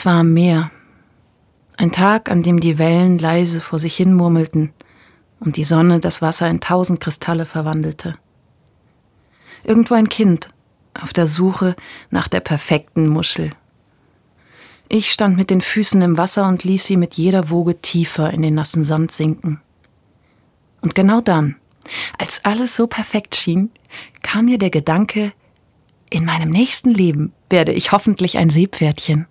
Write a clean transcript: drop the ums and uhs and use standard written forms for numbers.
Es war am Meer. Ein Tag, an dem die Wellen leise vor sich hin murmelten und die Sonne das Wasser in 1000 Kristalle verwandelte. Irgendwo ein Kind, auf der Suche nach der perfekten Muschel. Ich stand mit den Füßen im Wasser und ließ sie mit jeder Woge tiefer in den nassen Sand sinken. Und genau dann, als alles so perfekt schien, kam mir der Gedanke, in meinem nächsten Leben werde ich hoffentlich ein Seepferdchen.